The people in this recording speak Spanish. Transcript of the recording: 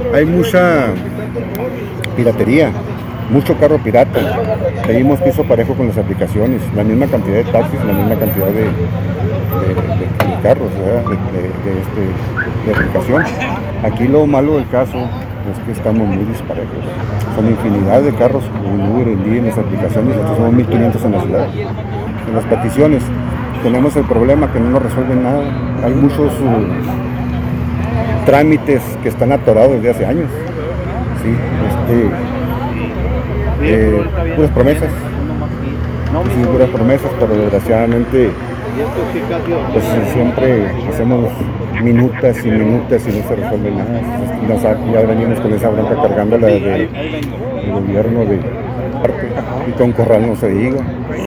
Hay mucha piratería, mucho carro pirata. Pedimos piso parejo con las aplicaciones, la misma cantidad de taxis, la misma cantidad de carros, ¿verdad? De aplicación. Aquí lo malo del caso es que estamos muy disparejos. Son infinidad de carros en Uber, en Didi, en las aplicaciones, nosotros somos 1500 en la ciudad. En las peticiones tenemos el problema que no nos resuelven nada. Hay muchos trámites que están atorados desde hace años. Sí, puras promesas, sí, puras promesas, pero desgraciadamente pues siempre hacemos minutas y minutas y no se resuelve nada. Ya venimos con esa bronca cargándola del gobierno de parte y con Corral no se diga.